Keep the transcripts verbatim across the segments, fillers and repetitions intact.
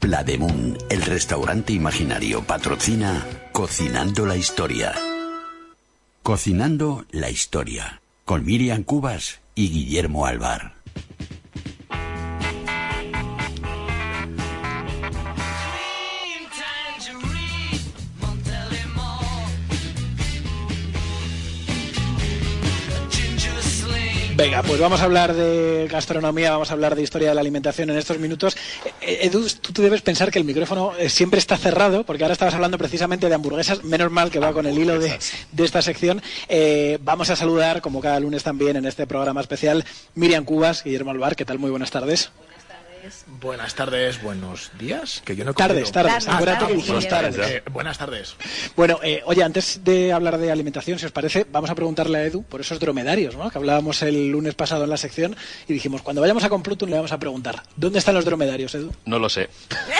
Plademun, el restaurante imaginario, patrocina Cocinando la Historia. Cocinando la Historia, con Miriam Cubas y Guillermo Alvar. Venga, pues vamos a hablar de gastronomía, vamos a hablar de historia de la alimentación en estos minutos. Edu, tú debes pensar que el micrófono siempre está cerrado, porque ahora estabas hablando precisamente de hamburguesas, menos mal que va con el hilo de, de esta sección. Eh, vamos a saludar, como cada lunes también en este programa especial, Miriam Cubas, Guillermo Alvar. ¿Qué tal? Muy buenas tardes. Buenas tardes, buenos días, que yo no he Tardes, tardes, ah, acuérdate que tardes, dijimos tardes. eh, buenas tardes. Bueno, eh, oye, antes de hablar de alimentación, si os parece, vamos a preguntarle a Edu por esos dromedarios, ¿no?, que hablábamos el lunes pasado en la sección, y dijimos, cuando vayamos a Complutum le vamos a preguntar, ¿dónde están los dromedarios, Edu? No lo sé.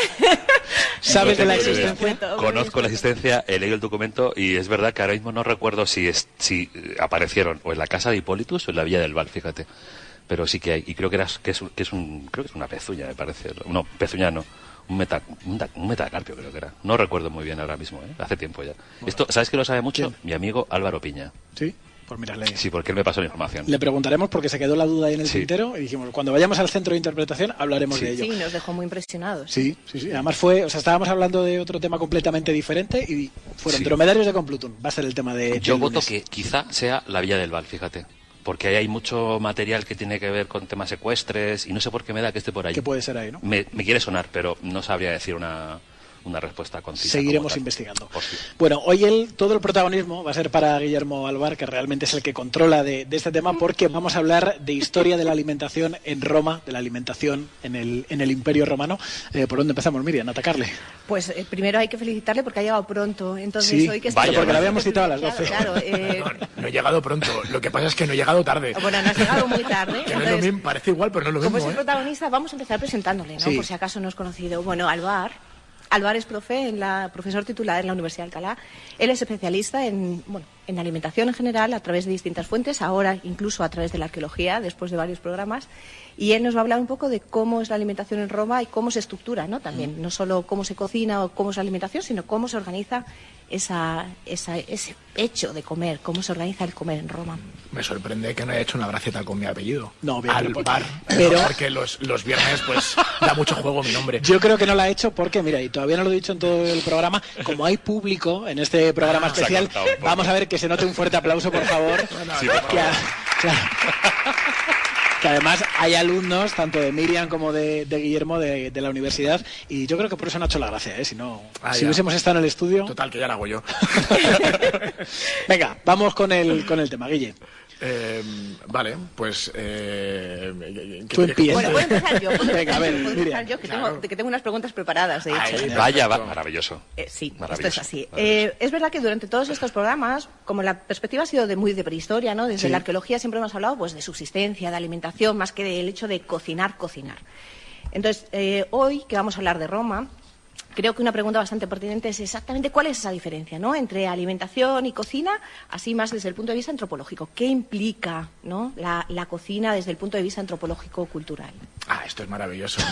¿Sabes de la existencia? Conozco la existencia, he leído el documento y es verdad que ahora mismo no recuerdo si, es, si aparecieron o en la casa de Hipólitus o en la Villa del Val, fíjate. Pero sí que hay, y creo que, era, que, es, que es un, creo que es una pezuña, me parece. No, pezuña no, un, meta, un, un metacarpio creo que era. No recuerdo muy bien ahora mismo, ¿eh? Hace tiempo ya. Esto, ¿sabes que lo sabe mucho? ¿Quién? Mi amigo Álvaro Piña. Sí, pues mírale. Sí, porque él me pasó la información. Le preguntaremos porque se quedó la duda ahí en el sí. tintero y dijimos, cuando vayamos al centro de interpretación hablaremos sí. de ello. Sí, nos dejó muy impresionados. Sí, sí, sí. Además fue, o sea, estábamos hablando de otro tema completamente diferente y fueron sí. dromedarios de Complutum. Va a ser el tema de... Yo voto que quizá sea la Villa del Val, fíjate. Porque ahí hay mucho material que tiene que ver con temas ecuestres y no sé por qué me da que esté por ahí. Que puede ser ahí, ¿no? Me, me quiere sonar, pero no sabría decir una, una respuesta concisa. Seguiremos investigando. Sí. Bueno, hoy el, todo el protagonismo va a ser para Guillermo Alvar, que realmente es el que controla de, de este tema, porque vamos a hablar de historia de la alimentación en Roma, de la alimentación en el, en el Imperio Romano. Eh, ¿Por dónde empezamos, Miriam? ¿Atacarle? Pues eh, primero hay que felicitarle porque ha llegado pronto. Entonces, sí, hoy que vaya, está... porque la habíamos citado a las doce. Claro, claro, eh... no, no he llegado pronto, lo que pasa es que no he llegado tarde. Bueno, no has llegado muy tarde. Que entonces, no es lo mismo, parece igual, pero no es lo como mismo. Como es el ¿eh? protagonista, vamos a empezar presentándole, ¿no? Sí. Por si acaso no es conocido. Bueno, Alvar... Alvar es profe en la, profesor titular en la Universidad de Alcalá. Él es especialista en, bueno, en alimentación en general a través de distintas fuentes, ahora incluso a través de la arqueología, después de varios programas. Y él nos va a hablar un poco de cómo es la alimentación en Roma y cómo se estructura, ¿no? También, mm. no solo cómo se cocina o cómo es la alimentación, sino cómo se organiza esa, esa, ese hecho de comer, cómo se organiza el comer en Roma. Me sorprende que no haya hecho una gracieta con mi apellido. No, bien, Alvar. pero porque los, los viernes pues da mucho juego mi nombre. Yo creo que no la ha hecho porque, mira, y todavía no lo he dicho en todo el programa, como hay público en este programa ah, especial, vamos a ver que se note un fuerte aplauso, por favor. No, no, sí, por favor. Que, a, claro, que además hay alumnos, tanto de Miriam como de, de Guillermo, de, de la universidad, y yo creo que por eso no ha hecho la gracia, ¿eh? Si no, ah, si ya. hubiésemos estado en el estudio... Total, que ya la hago yo. Venga, vamos con el, con el tema, Guille. Eh, vale, pues... Eh, Tú empiezas. Bueno, puedo empezar yo. ¿Puedo Venga, a ver, ¿puedo Miriam. empezar yo? Que, Claro. tengo, que tengo unas preguntas preparadas, de hecho. Ay, Vaya, va, maravilloso. Eh, sí, Maravilloso. esto es así. Eh, es verdad que durante todos estos programas, como la perspectiva ha sido de muy de prehistoria, ¿no? Desde sí. la arqueología siempre hemos hablado pues de subsistencia, de alimentación, más que del hecho de cocinar, cocinar. Entonces, eh, hoy que vamos a hablar de Roma, creo que una pregunta bastante pertinente es exactamente cuál es esa diferencia, ¿no?, entre alimentación y cocina, así más desde el punto de vista antropológico. ¿Qué implica, ¿no?, la, la cocina desde el punto de vista antropológico-cultural? Ah, esto es maravilloso.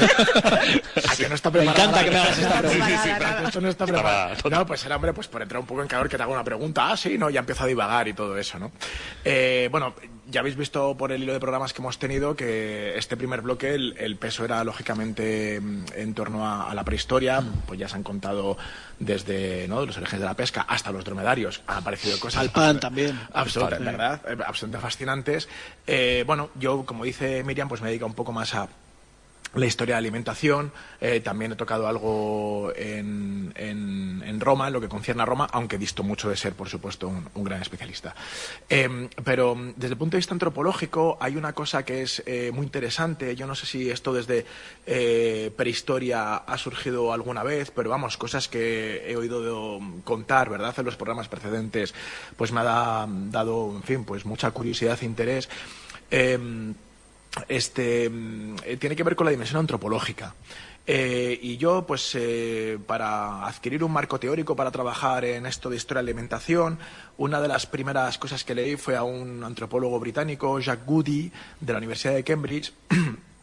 ¿A que no está preparado? Me encanta que me hagas esta pregunta. Sí, sí, sí, pero esto no está preparado. No, pues era, hombre, pues por entrar un poco en calor que te hago una pregunta. Ah, sí, no, ya empiezo a divagar y todo eso, ¿no? Eh, bueno, ya habéis visto por el hilo de programas que hemos tenido que este primer bloque, el, el peso era lógicamente en torno a, a la prehistoria. Pues ya se han contado desde, ¿no?, los orígenes de la pesca hasta los dromedarios. Han aparecido cosas... Al pan también. Absolutamente, ¿verdad? Absolutamente fascinantes. Eh, bueno, yo, como dice Miriam, pues me dedico un poco más a la historia de alimentación. Eh, también he tocado algo en, en, en Roma, en lo que concierne a Roma, aunque disto mucho de ser, por supuesto, un, un gran especialista. Eh, pero desde el punto de vista antropológico hay una cosa que es eh, muy interesante. Yo no sé si esto desde eh, prehistoria ha surgido alguna vez, pero vamos, cosas que he oído contar, ¿verdad?, en los programas precedentes, pues me ha da, dado, en fin, pues mucha curiosidad e interés. Eh, Este eh, tiene que ver con la dimensión antropológica. Eh, y yo, pues, eh, para adquirir un marco teórico para trabajar en esto de historia de alimentación, una de las primeras cosas que leí fue a un antropólogo británico, Jack Goody, de la Universidad de Cambridge,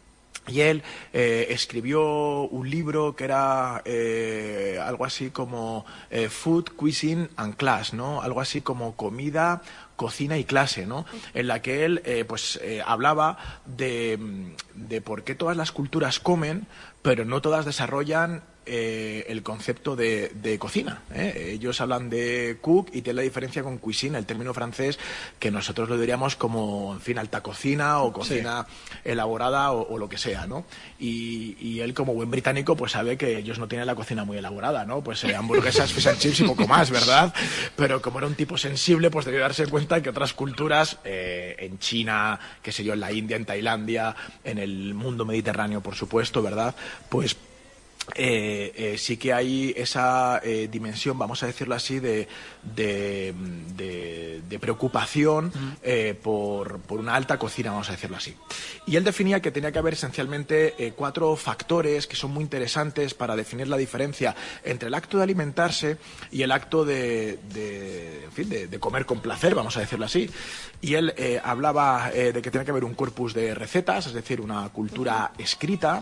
Y él eh, escribió un libro que era eh, algo así como eh, Food, Cuisine and Class, ¿no? Algo así como comida, cocina y clase, ¿no? En la que él eh, pues eh, hablaba de, de por qué todas las culturas comen, pero no todas desarrollan eh, el concepto de, de cocina, ¿eh? Ellos hablan de cook y tiene la diferencia con cuisine, el término francés que nosotros lo diríamos como, en fin, alta cocina o cocina sí. elaborada o, o lo que sea, ¿no? Y, y él, como buen británico, pues sabe que ellos no tienen la cocina muy elaborada, ¿no? Pues eh, hamburguesas, fish and chips y poco más, ¿verdad? Pero como era un tipo sensible, pues debió darse cuenta que otras culturas, eh, en China, qué sé yo, en la India, en Tailandia, en el mundo mediterráneo, por supuesto, ¿verdad? Pues Eh, eh, sí que hay esa eh, dimensión, vamos a decirlo así, de, de, de, de preocupación eh, por, por una alta cocina, vamos a decirlo así. Y él definía que tenía que haber esencialmente eh, cuatro factores que son muy interesantes para definir la diferencia entre el acto de alimentarse y el acto de, de, en fin, de, de comer con placer, vamos a decirlo así. Y él eh, hablaba eh, de que tiene que haber un corpus de recetas, es decir, una cultura escrita,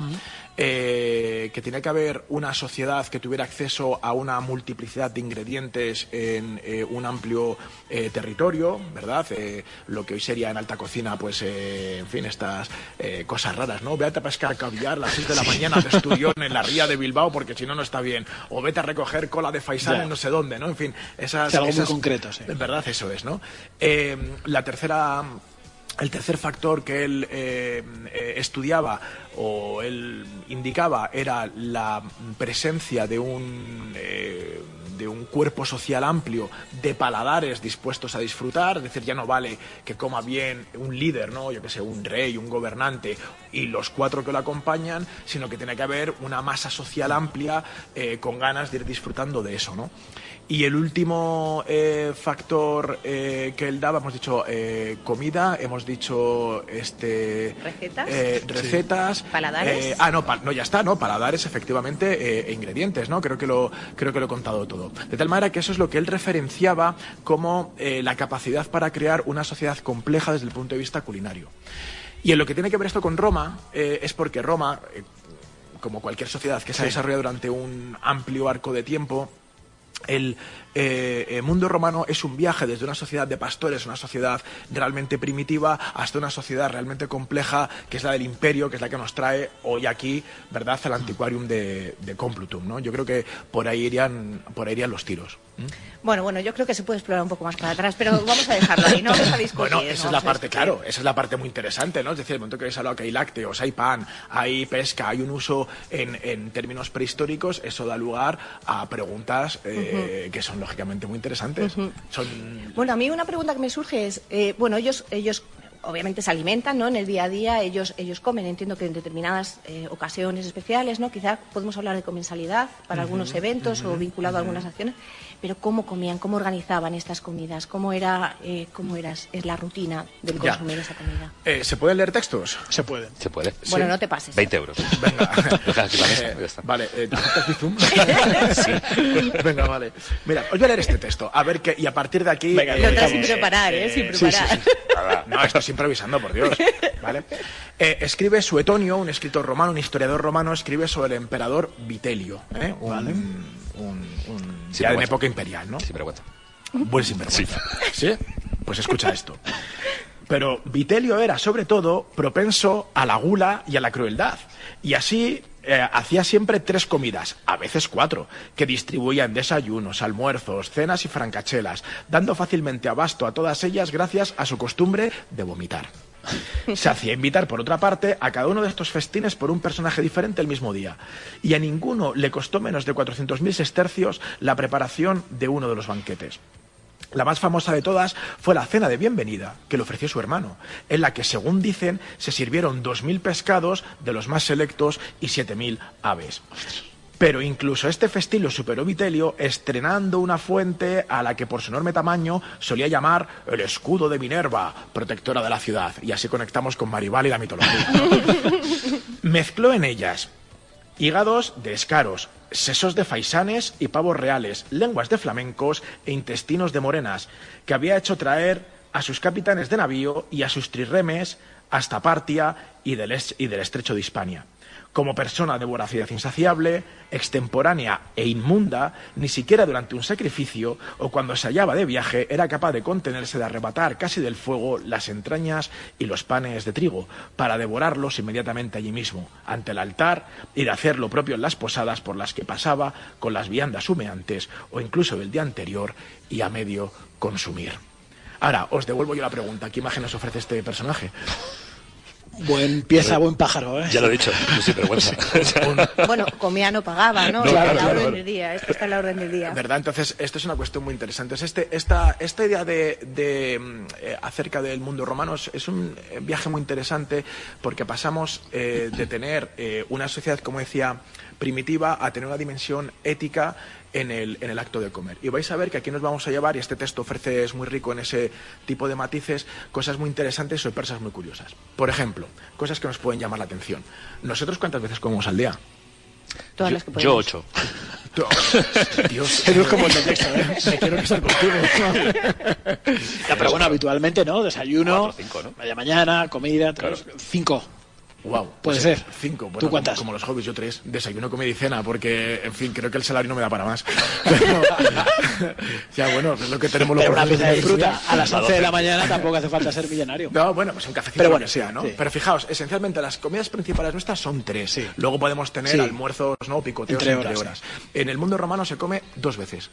eh, que tiene que haber una sociedad que tuviera acceso a una multiplicidad de ingredientes en eh, un amplio eh, territorio, ¿verdad? Eh, lo que hoy sería en alta cocina, pues, eh, en fin, estas eh, cosas raras, ¿no? Vete a pescar caviar a las seis de la mañana de Esturión en la ría de Bilbao porque si no, no está bien. O vete a recoger cola de faisán en no sé dónde, ¿no? En fin, esas... Es algo esas, muy concreto, sí. En verdad, eso es, ¿no? Eh, la tercera... El tercer factor que él eh, eh, estudiaba o él indicaba era la presencia de un, eh, de un cuerpo social amplio de paladares dispuestos a disfrutar, es decir, ya no vale que coma bien un líder, ¿no? Yo que sé, un rey, un gobernante y los cuatro que lo acompañan, sino que tiene que haber una masa social amplia eh, con ganas de ir disfrutando de eso, ¿no? Y el último eh, factor eh, que él daba, hemos dicho eh, comida, hemos dicho este recetas, eh, recetas, sí. paladares. Eh, ah, no, pa, no, ya está, no, paladares, efectivamente, eh, e ingredientes, ¿no? Creo que lo creo que lo he contado todo. De tal manera que eso es lo que él referenciaba como eh, la capacidad para crear una sociedad compleja desde el punto de vista culinario. Y en lo que tiene que ver esto con Roma eh, es porque Roma, eh, como cualquier sociedad que se ha desarrollado durante un amplio arco de tiempo, el eh, mundo romano es un viaje desde una sociedad de pastores, una sociedad realmente primitiva, hasta una sociedad realmente compleja, que es la del imperio, que es la que nos trae hoy aquí, ¿verdad?, al antiquarium de, de Complutum, ¿no? Yo creo que por ahí irían, por ahí irían los tiros. ¿Mm? Bueno, bueno, yo creo que se puede explorar un poco más para atrás, pero vamos a dejarlo ahí, no vamos a discutir. Bueno, esa no es la parte, discutir. claro, esa es la parte muy interesante, ¿no? Es decir, el momento que habéis hablado que hay lácteos, hay pan, hay pesca, hay un uso en, en términos prehistóricos, eso da lugar a preguntas eh, uh-huh. que son lógicamente muy interesantes. Uh-huh. Son... Bueno, a mí una pregunta que me surge es, eh, bueno, ellos, ellos obviamente se alimentan, ¿no? En el día a día ellos, ellos comen, entiendo que en determinadas eh, ocasiones especiales, ¿no? Quizá podemos hablar de comensalidad para uh-huh. algunos eventos uh-huh. o vinculado uh-huh. a algunas acciones. Pero ¿cómo comían? ¿Cómo organizaban estas comidas? ¿Cómo era, eh, cómo era es la rutina del consumir ya. esa comida? Eh, ¿Se pueden leer textos? Se puede. Se puede. Bueno, sí. no te pases. veinte euros. Venga. eh, vale, eh, Bizum? Sí. Venga, vale. Mira, os voy a leer este texto. A ver qué... Y a partir de aquí... Venga, eh, lo estás sin preparar, ¿eh? Sin preparar. Sí, sí, sí. No, esto es improvisando, por Dios. ¿Vale? Eh, escribe Suetonio, un escritor romano, un historiador romano, escribe sobre el emperador Vitelio. ¿eh? Un, vale. un, un ya en época imperial, ¿no? Sinvergüenza. Buen sinvergüenza. Sí. ¿Sí? Pues escucha esto. Pero Vitelio era, sobre todo, propenso a la gula y a la crueldad. Y así eh, hacía siempre tres comidas, a veces cuatro, que distribuía en desayunos, almuerzos, cenas y francachelas, dando fácilmente abasto a todas ellas gracias a su costumbre de vomitar. Se hacía invitar, por otra parte, a cada uno de estos festines por un personaje diferente el mismo día, y a ninguno le costó menos de cuatrocientos mil sestercios la preparación de uno de los banquetes. La más famosa de todas fue la cena de bienvenida, que le ofreció su hermano, en la que, según dicen, se sirvieron dos mil pescados de los más selectos y siete mil aves. Pero incluso este festín lo superó Vitelio, estrenando una fuente a la que por su enorme tamaño solía llamar el escudo de Minerva, protectora de la ciudad. Y así conectamos con Maribal y la mitología. Mezcló en ellas hígados de escaros, sesos de faisanes y pavos reales, lenguas de flamencos e intestinos de morenas, que había hecho traer a sus capitanes de navío y a sus trirremes hasta Partia y del, es- y del estrecho de Hispania. Como persona de voracidad insaciable, extemporánea e inmunda, ni siquiera durante un sacrificio o cuando se hallaba de viaje era capaz de contenerse de arrebatar casi del fuego las entrañas y los panes de trigo, para devorarlos inmediatamente allí mismo, ante el altar, y de hacer lo propio en las posadas por las que pasaba con las viandas humeantes o incluso del día anterior y a medio consumir. Ahora, os devuelvo yo la pregunta, ¿qué imagen nos ofrece este personaje? Buen pieza, buen pájaro, ¿eh? Ya lo he dicho, yo sin vergüenza. Bueno, comía, no pagaba, ¿no? No, Está claro, en la claro, orden claro. del día, esto está en la orden del día. ¿Verdad? Entonces, esto es una cuestión muy interesante. Este, esta, esta idea de, de mm, eh, acerca del mundo romano es, es un eh, viaje muy interesante porque pasamos eh, de tener eh, una sociedad, como decía, primitiva a tener una dimensión ética en el, en el acto de comer. Y vais a ver que aquí nos vamos a llevar, y este texto ofrece, es muy rico en ese tipo de matices, cosas muy interesantes y sorpresas muy curiosas. Por ejemplo, cosas que nos pueden llamar la atención. ¿Nosotros cuántas veces comemos al día? Todas Yo, las que yo podemos. ocho. Dios, Edu es como el de texto, ¿eh? me quiero casar contigo. Ya, pero bueno, habitualmente, ¿no? Desayuno, Cuatro, cinco, ¿no? media mañana, comida, tres, Claro. cinco. Wow, Puede pues, ser. eh, Cinco. Bueno, ¿Tú cuántas? Como, como los hobbies, yo tres. Desayuno, comida y cena, porque, en fin, creo que el salario no me da para más. Pero, ya, bueno, es lo que tenemos los Pero una pieza de profesores fruta a las A once de la doce. mañana tampoco hace falta ser millonario. No, bueno, pues un cafecito, Pero lo bueno, que sea, ¿no? sí. Pero fijaos, esencialmente las comidas principales nuestras son tres. Sí. Luego podemos tener Sí. almuerzos, ¿no? Picoteos Entre entre, horas, horas. En el mundo romano se come dos veces.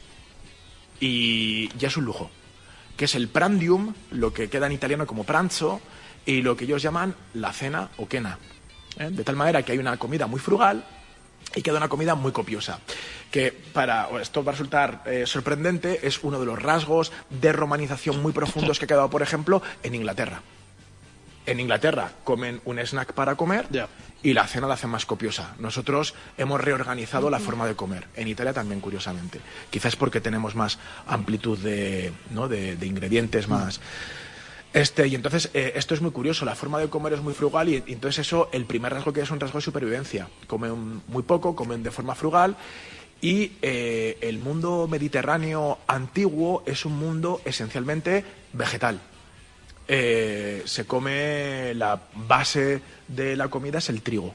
Y ya es un lujo. Que es el prandium, lo que queda en italiano como pranzo, y lo que ellos llaman la cena o cena. ¿eh? De tal manera que hay una comida muy frugal y queda una comida muy copiosa, que para o esto va a resultar eh, sorprendente, es uno de los rasgos de romanización muy profundos que ha quedado, por ejemplo, en Inglaterra. En Inglaterra comen un snack para comer Ya. y la cena la hacen más copiosa. Nosotros hemos reorganizado la forma de comer. En Italia también, curiosamente. Quizás porque tenemos más amplitud de, ¿no? de, de ingredientes, más... Este, y entonces, eh, esto es muy curioso, la forma de comer es muy frugal y, y entonces eso, el primer rasgo que es un rasgo de supervivencia. Comen muy poco, comen de forma frugal y eh, el mundo mediterráneo antiguo es un mundo esencialmente vegetal. Eh, se come, la base de la comida es el trigo,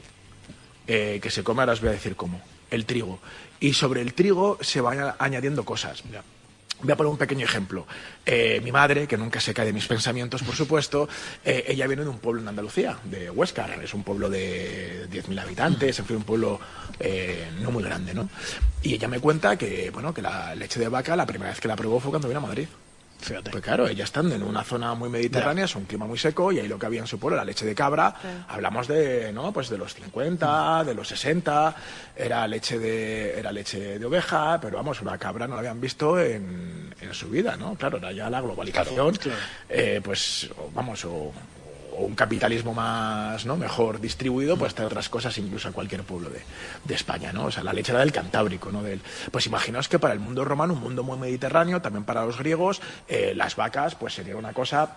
eh, que se come, ahora os voy a decir cómo, el trigo. Y sobre el trigo se van añadiendo cosas. Voy a poner un pequeño ejemplo. Eh, mi madre, que nunca se cae de mis pensamientos, por supuesto, eh, ella viene de un pueblo en Andalucía, de Huéscar. Es un pueblo de diez mil habitantes, en fin, un pueblo eh, no muy grande, ¿no? Y ella me cuenta que, bueno, que la leche de vaca, la primera vez que la probó fue cuando vino a Madrid. Fíjate. Pues claro, ella estando en una zona muy mediterránea, es un clima muy seco, y ahí lo que había en su pueblo era leche de cabra. Claro. Hablamos de, ¿no? Pues de los cincuenta, de los sesenta, era leche de, era leche de oveja, pero vamos, una cabra no la habían visto en, en su vida, ¿no? Claro, era ya la globalización, Claro. eh, pues, o, vamos, o, o un capitalismo más, ¿no? Mejor distribuido, pues traer otras cosas incluso a cualquier pueblo de, de España, ¿no? O sea, la leche era del Cantábrico, ¿no? Del, pues imaginaos que para el mundo romano, un mundo muy mediterráneo, también para los griegos, eh, las vacas, pues sería una cosa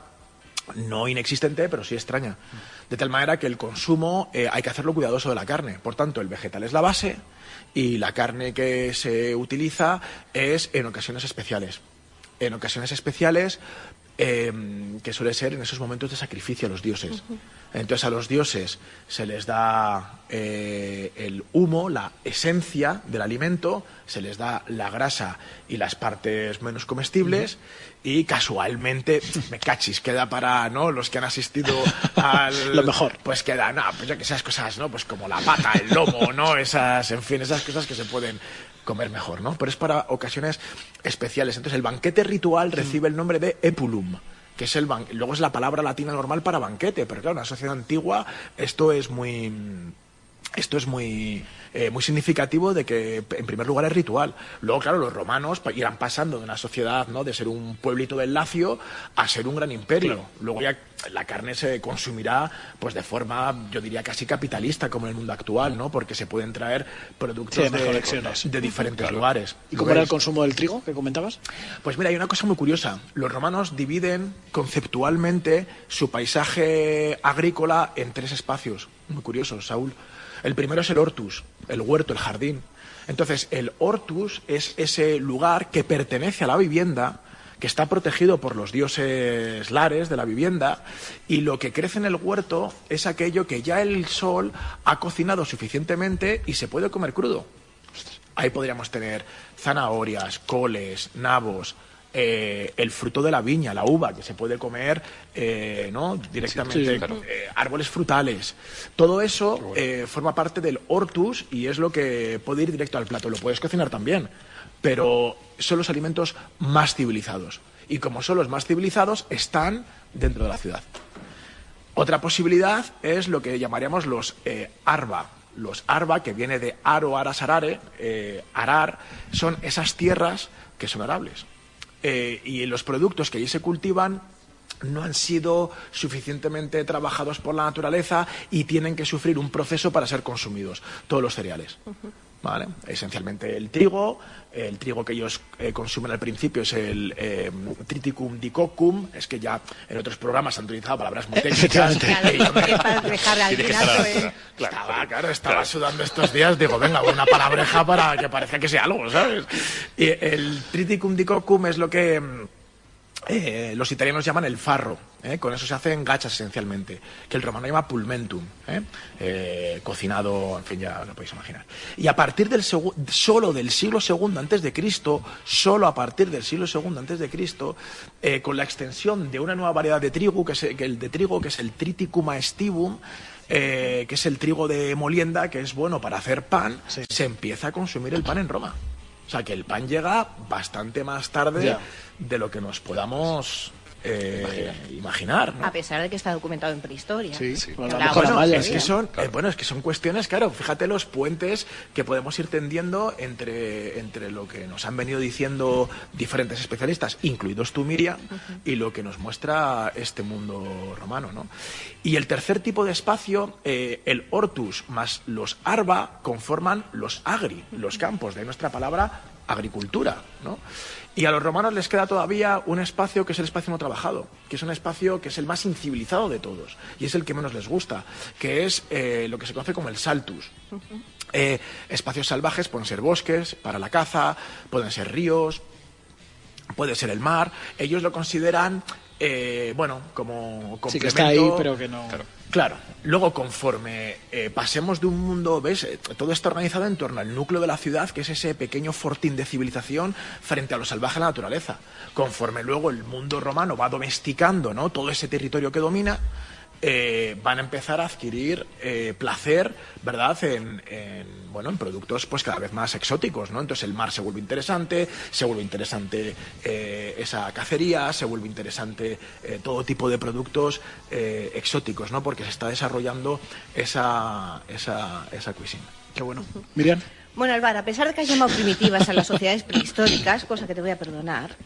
no inexistente, pero sí extraña. De tal manera que el consumo eh, hay que hacerlo cuidadoso de la carne. Por tanto, el vegetal es la base y la carne que se utiliza es en ocasiones especiales. En ocasiones especiales, eh, que suele ser en esos momentos de sacrificio a los dioses. Entonces a los dioses se les da eh, el humo, la esencia del alimento, se les da la grasa y las partes menos comestibles, y casualmente, me cachis, queda para, ¿no?, los que han asistido al... Lo mejor. Pues queda, no, pues yo que esas cosas, ¿no? Pues como la pata, el lomo, ¿no? Esas, en fin, esas cosas que se pueden comer mejor, ¿no? Pero es para ocasiones especiales. Entonces el banquete ritual recibe el nombre de epulum, que es el ban- luego es la palabra latina normal para banquete, pero claro, en una sociedad antigua esto es muy esto es muy eh, muy significativo de que en primer lugar es ritual. Luego, claro, los romanos pa- irán pasando de una sociedad, ¿no?, de ser un pueblito del Lacio a ser un gran imperio. Claro. Luego ya la carne se consumirá pues de forma, yo diría, casi capitalista, como en el mundo actual, ¿no? Porque se pueden traer productos Sí, de de, mejor conexiones. de diferentes lugares. ¿Y cómo era el Lugares- consumo del trigo que comentabas? Pues mira, hay una cosa muy curiosa. Los romanos dividen conceptualmente su paisaje agrícola en tres espacios. Muy curiosos, Saúl. El primero es el hortus, el huerto, el jardín. Entonces, el hortus es ese lugar que pertenece a la vivienda, que está protegido por los dioses lares de la vivienda, y lo que crece en el huerto es aquello que ya el sol ha cocinado suficientemente y se puede comer crudo. Ahí podríamos tener zanahorias, coles, nabos, eh, el fruto de la viña, la uva, que se puede comer eh, ¿no? directamente, sí, sí, claro. eh, árboles frutales. Todo eso bueno. eh, forma parte del hortus y es lo que puede ir directo al plato. Lo puedes cocinar también, pero son los alimentos más civilizados. Y como son los más civilizados, están dentro de la ciudad. Otra posibilidad es lo que llamaríamos los eh, arba. Los arba, que viene de aro, aras, arare, eh, arar, son esas tierras que son arables. Eh, y los productos que allí se cultivan no han sido suficientemente trabajados por la naturaleza y tienen que sufrir un proceso para ser consumidos. Todos los cereales. Uh-huh. ¿Vale? Esencialmente el trigo, el trigo que ellos eh, consumen al principio es el eh, Triticum dicoccum, es que ya en otros programas han utilizado palabras muy técnicas. Estaba, claro, estaba claro. sudando estos días, digo, venga, una palabreja para que parezca que sea algo, ¿sabes? Y el Triticum dicoccum es lo que Eh, los italianos llaman el farro, ¿eh? Con eso se hacen gachas esencialmente, que el romano llama pulmentum, ¿eh? Eh, cocinado, en fin, ya lo podéis imaginar. Y a partir del solo del siglo segundo antes de Cristo, solo a partir del siglo segundo antes de Cristo, eh, con la extensión de una nueva variedad de trigo, que es el, que el de trigo, que es el Triticum aestivum, eh, que es el trigo de molienda, que es bueno para hacer pan, sí. se empieza a consumir el pan en Roma. O sea, que el pan llega bastante más tarde yeah. de lo que nos podamos eh, imaginar, ¿no? A pesar de que está documentado en prehistoria. Sí, sí. Bueno, claro. bueno, malla, es sí. que son, claro. eh, bueno, es que son cuestiones, claro, fíjate los puentes que podemos ir tendiendo entre, entre lo que nos han venido diciendo diferentes especialistas, incluidos tú, Miriam, uh-huh. y lo que nos muestra este mundo romano, ¿no? Y el tercer tipo de espacio, eh, el hortus más los arba, conforman los agri, los campos, de ahí nuestra palabra agricultura, ¿no? Y a los romanos les queda todavía un espacio que es el espacio no trabajado, que es un espacio que es el más incivilizado de todos y es el que menos les gusta, que es eh, lo que se conoce como el saltus. Uh-huh. Eh, espacios salvajes pueden ser bosques para la caza, pueden ser ríos, puede ser el mar. Ellos lo consideran, eh, bueno, como complemento. Sí, que está ahí, pero que no... Claro. Claro, luego conforme eh, pasemos de un mundo, ¿ves? Todo está organizado en torno al núcleo de la ciudad, que es ese pequeño fortín de civilización frente a lo salvaje de la naturaleza. Conforme luego el mundo romano va domesticando, ¿no? todo ese territorio que domina, eh, van a empezar a adquirir eh, placer, ¿verdad?, en, en, bueno, en productos pues cada vez más exóticos, ¿no? Entonces el mar se vuelve interesante, se vuelve interesante eh, esa cacería, se vuelve interesante eh, todo tipo de productos eh, exóticos, ¿no? Porque se está desarrollando esa, esa, esa cuisine. Qué bueno. Miriam. Bueno, Álvaro, a pesar de que has llamado primitivas a las sociedades prehistóricas, cosa que te voy a perdonar,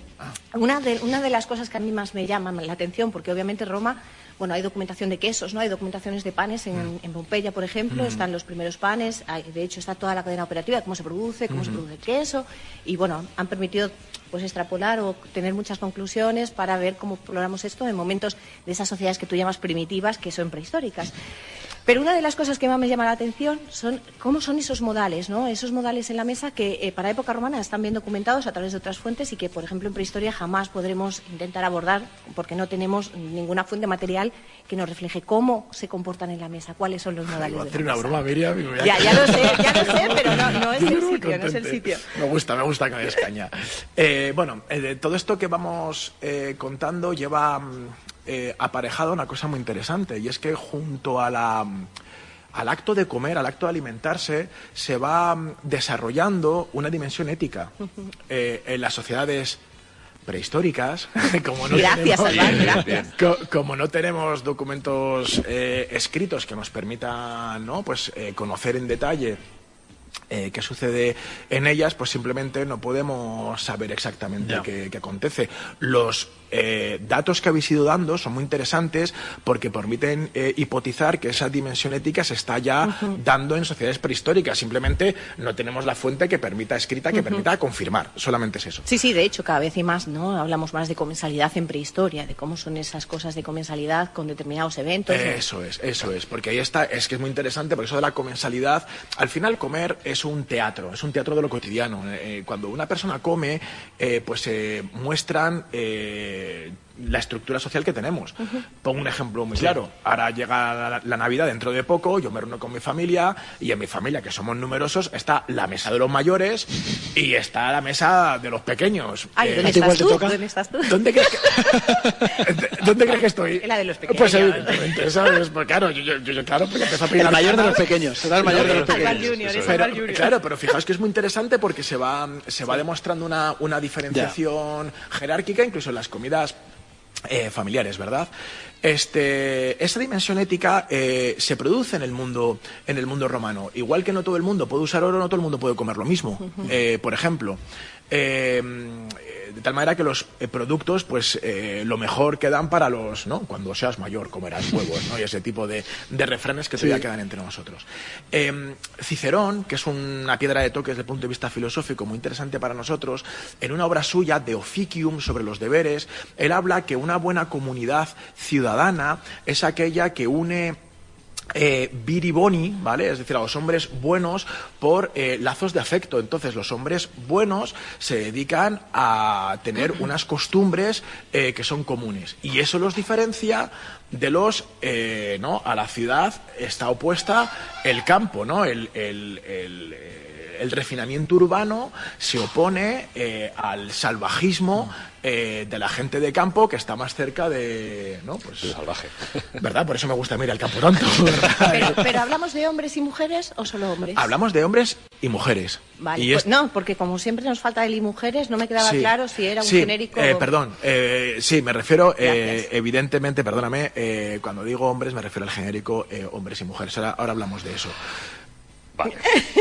una de, una de las cosas que a mí más me llaman la atención, porque obviamente Roma, bueno, hay documentación de quesos, ¿no? Hay documentaciones de panes en, en Pompeya, por ejemplo, mm. están los primeros panes, hay, de hecho está toda la cadena operativa de cómo se produce, cómo mm. se produce el queso, y bueno, han permitido pues extrapolar o tener muchas conclusiones para ver cómo exploramos esto en momentos de esas sociedades que tú llamas primitivas, que son prehistóricas. Pero una de las cosas que más me llama la atención son cómo son esos modales, ¿no? Esos modales en la mesa que eh, para época romana están bien documentados a través de otras fuentes y que, por ejemplo, en prehistoria jamás podremos intentar abordar porque no tenemos ninguna fuente material que nos refleje cómo se comportan en la mesa, cuáles son los modales. Iba a de hacer la una mesa. broma, Miriam. Y me voy a ya, ya lo sé, ya lo sé, pero no, no es Yo el muy sitio, no es el contente. sitio. Me gusta, me gusta que me des caña. Eh, bueno, eh, de todo esto que vamos eh, contando lleva eh, aparejado una cosa muy interesante y es que junto a la... al acto de comer, al acto de alimentarse, se va desarrollando una dimensión ética. Eh, en las sociedades prehistóricas, como no, gracias, tenemos, Alvaro, gracias. Co como no tenemos documentos eh, escritos que nos permitan, ¿no?, pues, eh, conocer en detalle Eh, qué sucede en ellas, pues simplemente no podemos saber exactamente no. qué, qué acontece. Los eh, datos que habéis ido dando son muy interesantes porque permiten eh, hipotizar que esa dimensión ética se está ya uh-huh. dando en sociedades prehistóricas. Simplemente no tenemos la fuente que permita escrita, que uh-huh. permita confirmar. Solamente es eso. Sí, sí, de hecho, cada vez y más, ¿no? Hablamos más de comensalidad en prehistoria, de cómo son esas cosas de comensalidad con determinados eventos. Eso ¿no? es, eso es. Porque ahí está, es que es muy interesante, por eso de la comensalidad. Al final, comer es es un teatro, es un teatro de lo cotidiano. Eh, cuando una persona come, eh, pues se eh, muestran eh, la estructura social que tenemos. Uh-huh. Pongo un ejemplo muy sí. claro. Ahora llega la, la Navidad dentro de poco, yo me reúno con mi familia y en mi familia, que somos numerosos, está la mesa de los mayores y está la mesa de los pequeños. Ay, ¿dónde, eh, estás tú? ¿Dónde estás tú? ¿Dónde crees que, ¿dónde crees que estoy? En la de los pequeños. Pues evidentemente, ¿sabes? Pues claro, yo, yo, yo claro, porque empezó a pedir el mayor de los pequeños, será el mayor de los pequeños. Junior, pero, claro, pero fijaos que es muy interesante porque se va, se va sí. demostrando una, una diferenciación yeah. jerárquica, incluso en las comidas Eh, familiares, ¿verdad? Este, esa dimensión ética eh, se produce en el mundo en el mundo romano. Igual que no todo el mundo puede usar oro, no todo el mundo puede comer lo mismo. Uh-huh. Eh, por ejemplo, eh, de tal manera que los eh, productos, pues eh, lo mejor que dan para los, ¿no? Cuando seas mayor comerás huevos, ¿no? Y ese tipo de, de refranes que todavía sí. quedan entre nosotros. Eh, Cicerón, que es una piedra de toque desde el punto de vista filosófico muy interesante para nosotros, en una obra suya, De Officium, sobre los deberes, él habla que una buena comunidad ciudadana es aquella que une Eh, viri boni, ¿vale? Es decir, a los hombres buenos por eh, lazos de afecto. Entonces, los hombres buenos se dedican a tener unas costumbres eh, que son comunes. Y eso los diferencia de los, eh, ¿no? A la ciudad está opuesta el campo, ¿no? El, el, el, el refinamiento urbano se opone eh, al salvajismo eh, de la gente de campo que está más cerca de, ¿no? Pues el salvaje, ¿verdad? Por eso me gusta ir al campo tanto. Pero, pero ¿hablamos de hombres y mujeres o solo hombres? Hablamos de hombres y mujeres. Vale, y pues es... no, porque como siempre nos falta el y mujeres, no me quedaba sí, claro si era un sí, genérico. Eh, perdón, eh, sí, me refiero, eh, evidentemente, perdóname, eh, cuando digo hombres me refiero al genérico eh, hombres y mujeres. Ahora, ahora hablamos de eso. Vale.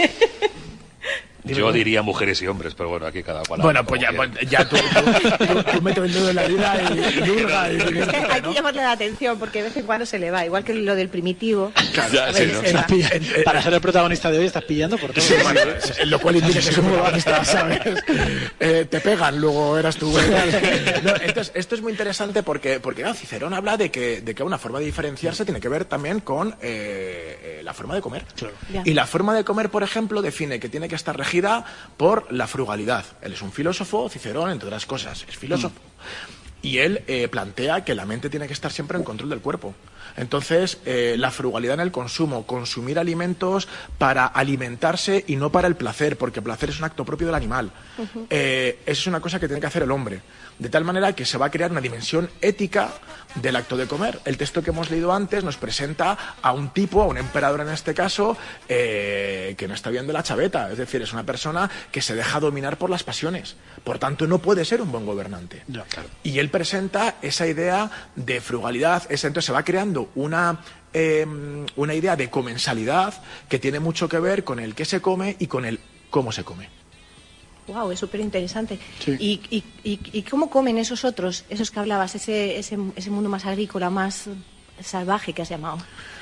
Yo diría mujeres y hombres, pero bueno, aquí cada cual. Bueno, pues ya, pues ya tú, tú, tú, tú metes el dedo en la herida y, y hurga. Y, y, es que hay que llamarle la atención porque de vez en cuando se le va, igual que lo del primitivo. Claro, ya, sí, ¿no? Estás pilla, para ser el protagonista de hoy estás pillando por todo. Sí, bueno, lo cual indica que es un protagonista, ¿sabes? Eh, te pegan, luego eras tú. No, entonces, esto es muy interesante porque, porque no, Cicerón habla de que, de que una forma de diferenciarse tiene que ver también con eh, la forma de comer. Claro. Y la forma de comer, por ejemplo, define que tiene que estar regida por la frugalidad. Él es un filósofo, Cicerón, entre otras cosas, es filósofo. Mm. Y él eh, plantea que la mente tiene que estar siempre en control del cuerpo. Entonces, eh, la frugalidad en el consumo, consumir alimentos para alimentarse y no para el placer, porque el placer es un acto propio del animal. Uh-huh. Eh, eso es una cosa que tiene que hacer el hombre. De tal manera que se va a crear una dimensión ética del acto de comer. El texto que hemos leído antes nos presenta a un tipo, a un emperador en este caso, eh, que no está bien de la chaveta. Es decir, es una persona que se deja dominar por las pasiones. Por tanto, no puede ser un buen gobernante. Ya, claro. Y él presenta esa idea de frugalidad. Esa, entonces se va creando una... Eh, una idea de comensalidad que tiene mucho que ver con el qué se come y con el cómo se come. Wow, es súper interesante. Sí. ¿Y, y, y, ¿Y cómo comen esos otros, esos que hablabas, ese, ese, ese mundo más agrícola, más salvaje que has llamado?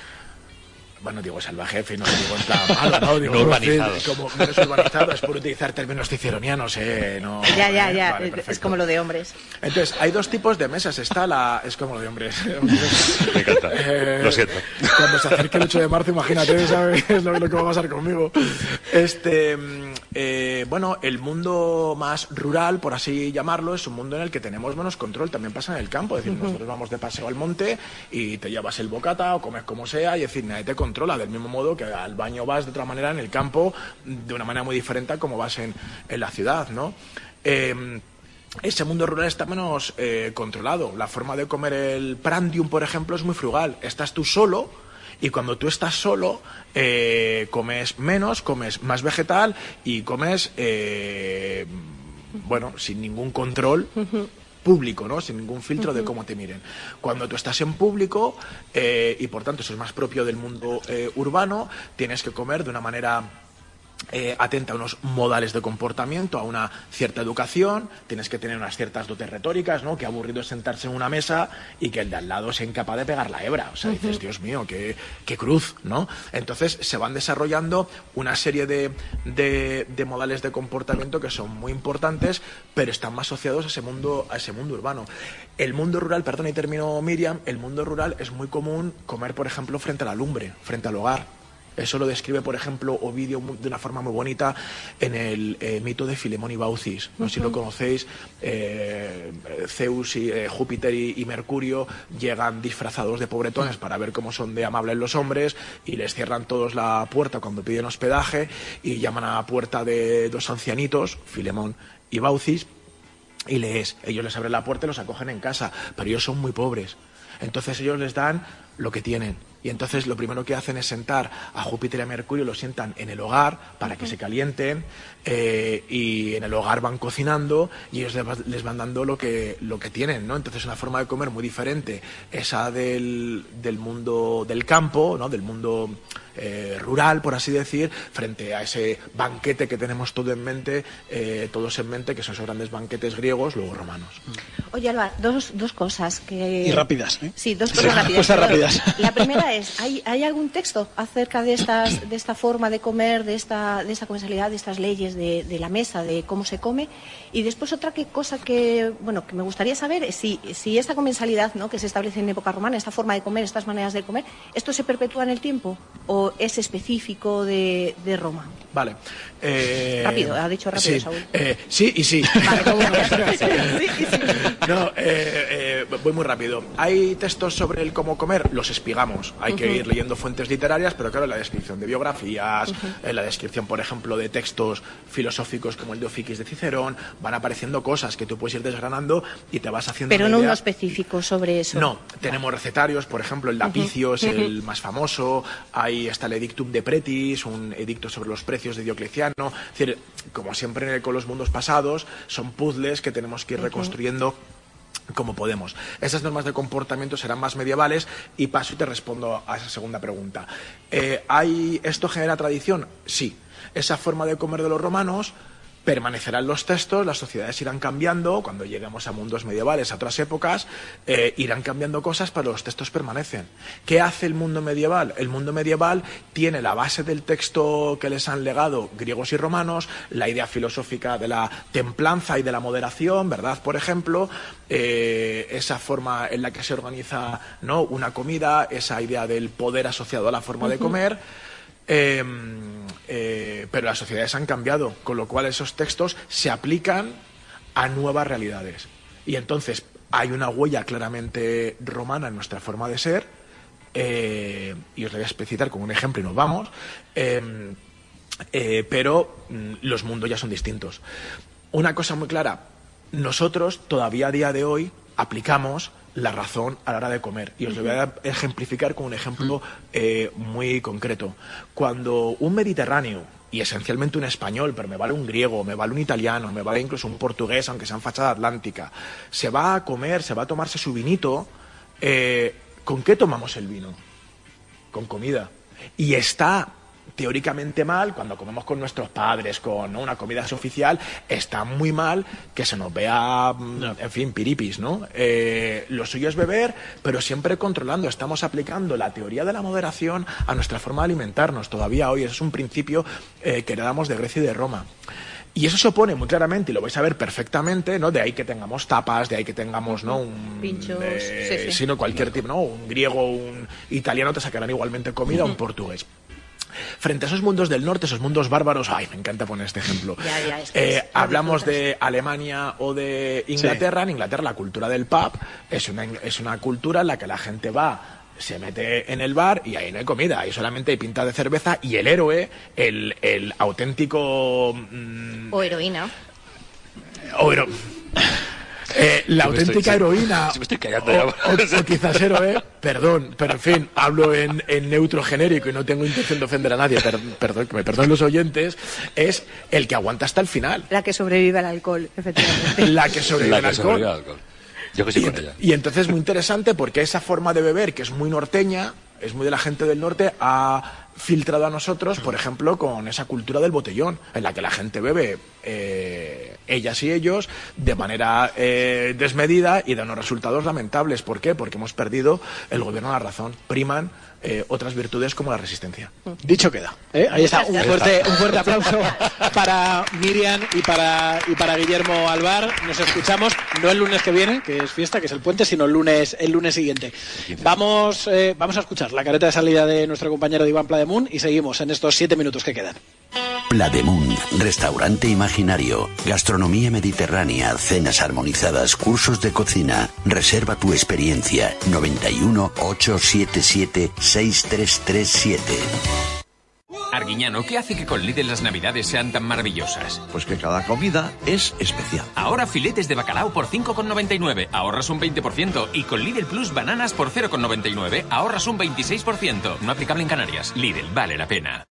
Bueno, digo salvaje, en fin, no digo en plan malo, ¿no? Digo, no urbanizado. En fin, como menos urbanizado es por utilizar términos ciceronianos, ¿eh? No, ya, ya, ya, vale, es como lo de hombres. Entonces, hay dos tipos de mesas. Está la... Es como lo de hombres. Me encanta, eh, lo siento. Cuando se acerque el ocho de marzo, imagínate, ¿sabes? Es lo, lo que va a pasar conmigo. Este... Eh, bueno, el mundo más rural, por así llamarlo, es un mundo en el que tenemos menos control. También pasa en el campo. Es decir, uh-huh. nosotros vamos de paseo al monte y te llevas el bocata o comes como sea y, es decir, nadie te controla. Del mismo modo que al baño vas de otra manera en el campo, de una manera muy diferente a como vas en, en la ciudad, ¿no? Eh, Ese mundo rural está menos eh, controlado. La forma de comer el prandium, por ejemplo, es muy frugal. Estás tú solo y cuando tú estás solo eh, comes menos, comes más vegetal y comes, eh, bueno, sin ningún control público, ¿no? Sin ningún filtro uh-huh. de cómo te miren. Cuando tú estás en público eh, y por tanto eso es más propio del mundo eh, urbano, tienes que comer de una manera... Eh, atenta a unos modales de comportamiento, a una cierta educación, tienes que tener unas ciertas dotes retóricas, ¿no? Qué aburrido es sentarse en una mesa y que el de al lado sea incapaz de pegar la hebra. O sea, dices, uh-huh. Dios mío, qué, qué cruz, ¿no? Entonces se van desarrollando una serie de, de, de modales de comportamiento que son muy importantes, pero están más asociados a ese mundo, a ese mundo urbano. El mundo rural, perdón, y termino, Miriam, el mundo rural es muy común comer, por ejemplo, frente a la lumbre, frente al hogar. Eso lo describe, por ejemplo, Ovidio de una forma muy bonita en el eh, mito de Filemón y Baucis. No sé si lo conocéis. Eh, Zeus, y, eh, Júpiter y, y Mercurio llegan disfrazados de pobretones para ver cómo son de amables los hombres y les cierran todos la puerta cuando piden hospedaje y llaman a la puerta de dos ancianitos, Filemón y Baucis, y les, ellos les abren la puerta y los acogen en casa, pero ellos son muy pobres. Entonces ellos les dan lo que tienen. Y entonces lo primero que hacen es sentar a Júpiter y a Mercurio, los sientan en el hogar para que se calienten, eh, y en el hogar van cocinando y ellos les van dando lo que, lo que tienen, ¿no? Entonces una forma de comer muy diferente, esa del, del mundo del campo, ¿no? Del mundo eh, rural, por así decir, frente a ese banquete que tenemos todo en mente, eh, todos en mente, que son esos grandes banquetes griegos, luego romanos. Oye, Alba, dos, dos cosas que... Y rápidas, ¿eh? Sí, dos cosas sí, rápidas. Cosas rápidas. La primera es, ¿hay, ¿hay algún texto acerca de estas, de esta forma de comer, de esta, de esta comensalidad, de estas leyes de, de la mesa, de cómo se come? Y después otra que, cosa que, bueno, que me gustaría saber es si, si esta comensalidad, ¿no?, que se establece en época romana, esta forma de comer, estas maneras de comer, ¿esto se perpetúa en el tiempo o es específico de, de Roma? Vale. Eh, rápido, ha dicho rápido, sí, Saúl. Eh, sí y sí. Vale, como sí, y sí. No, eh, eh, voy muy rápido. Hay textos sobre el cómo comer, los espigamos. Hay que uh-huh. ir leyendo fuentes literarias, pero claro, en la descripción de biografías, uh-huh. en la descripción, por ejemplo, de textos filosóficos como el de Oficis de Cicerón, van apareciendo cosas que tú puedes ir desgranando y te vas haciendo Pero una no idea. uno específico sobre eso. No, tenemos recetarios, por ejemplo, el Lapicio es uh-huh. el más famoso, ahí está el Edictum de Pretis, un edicto sobre los precios de Diocleciano. Es decir, como siempre con los mundos pasados, son puzzles que tenemos que ir reconstruyendo como podemos. Esas normas de comportamiento serán más medievales y paso y te respondo a esa segunda pregunta. Eh, ¿hay, ¿Esto genera tradición? Sí. Esa forma de comer de los romanos permanecerán los textos, las sociedades irán cambiando, cuando lleguemos a mundos medievales, a otras épocas, eh, irán cambiando cosas, pero los textos permanecen. ¿Qué hace el mundo medieval? El mundo medieval tiene la base del texto que les han legado griegos y romanos, la idea filosófica de la templanza y de la moderación, ¿verdad? Por ejemplo, eh, esa forma en la que se organiza, ¿no?, una comida, esa idea del poder asociado a la forma uh-huh. de comer. Eh, eh, pero las sociedades han cambiado, con lo cual esos textos se aplican a nuevas realidades. Y entonces hay una huella claramente romana en nuestra forma de ser, eh, y os la voy a especificar con un ejemplo y nos vamos, eh, eh, pero mm, los mundos ya son distintos. Una cosa muy clara, nosotros todavía a día de hoy aplicamos la razón a la hora de comer. Y os lo voy a ejemplificar con un ejemplo eh, muy concreto. Cuando un mediterráneo, y esencialmente un español, pero me vale un griego, me vale un italiano, me vale incluso un portugués, aunque sea en fachada atlántica, se va a comer, se va a tomarse su vinito, eh, ¿con qué tomamos el vino? Con comida. Y está teóricamente mal, cuando comemos con nuestros padres, con, ¿no?, una comida oficial, está muy mal que se nos vea, en fin, piripis, ¿no? Eh, lo suyo es beber, pero siempre controlando. Estamos aplicando la teoría de la moderación a nuestra forma de alimentarnos. Todavía hoy es un principio eh, que heredamos de Grecia y de Roma. Y eso se opone muy claramente, y lo vais a ver perfectamente, ¿no? De ahí que tengamos tapas, de ahí que tengamos, ¿no?, un pinchos, eh, sí, sí. sino cualquier tipo, ¿no? Un griego, un italiano te sacarán igualmente comida, uh-huh. un portugués. Frente a esos mundos del norte, esos mundos bárbaros, ay, me encanta poner este ejemplo. Ya, ya, es eh, es, hablamos de Alemania o de Inglaterra. Sí. En Inglaterra la cultura del pub es una, es una cultura en la que la gente va, se mete en el bar y ahí no hay comida, ahí solamente hay pinta de cerveza y el héroe, el, el auténtico... Mmm, o heroína. O hero... Eh, la si auténtica estoy, heroína, si me estoy callando o, o, o quizás héroe, perdón, pero en fin, hablo en, en neutro genérico y no tengo intención de ofender a nadie, per, perdón, que me perdonen los oyentes, es el que aguanta hasta el final. La que sobrevive al alcohol, efectivamente. La que sobrevive, la al, que alcohol. sobrevive al alcohol. Yo que sí y, con ella. Y entonces es muy interesante porque esa forma de beber, que es muy norteña, es muy de la gente del norte, ha filtrado a nosotros, por ejemplo, con esa cultura del botellón, en la que la gente bebe, eh, ellas y ellos, de manera eh, desmedida y da unos resultados lamentables. ¿Por qué? Porque hemos perdido el gobierno de la razón. Priman eh, otras virtudes como la resistencia. Dicho queda. ¿eh? Ahí está, un fuerte, un fuerte aplauso para Miriam y para, y para Guillermo Alvar. Nos escuchamos, no el lunes que viene, que es fiesta, que es el puente, sino el lunes, el lunes siguiente. Vamos, eh, vamos a escuchar la careta de salida de nuestro compañero Iván Plademun y seguimos en estos siete minutos que quedan. Plademun, restaurante imaginario, gastronomía mediterránea, cenas armonizadas, cursos de cocina. Reserva tu experiencia. noventa y uno, ochocientos setenta y siete, sesenta y tres treinta y siete. Arguiñano, ¿qué hace que con Lidl las navidades sean tan maravillosas? Pues que cada comida es especial. Ahora filetes de bacalao por cinco con noventa y nueve, ahorras un veinte por ciento. Y con Lidl Plus bananas por cero con noventa y nueve, ahorras un veintiséis por ciento. No aplicable en Canarias. Lidl, vale la pena.